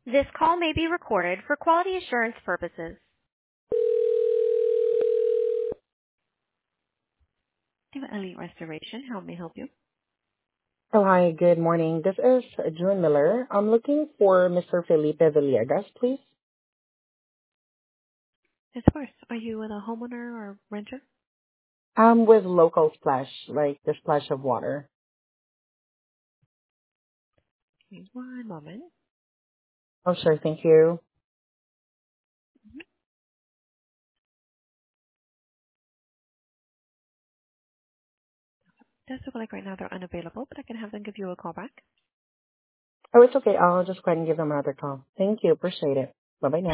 This call may be recorded for quality assurance purposes. Elite Restoration, how may I help you? Oh, hi, good morning. This is June Miller. I'm looking for Mr. Felipe Villegas, please. Yes, of course. Are you with a homeowner or renter? I'm with Local Splash, like the splash of water. Give me one moment. Oh, sure, thank you. Does look like right now they're unavailable, but I can have them give you a call back. Oh, it's okay. I'll just go ahead and give him another call. Thank you. Appreciate it. Bye-bye now.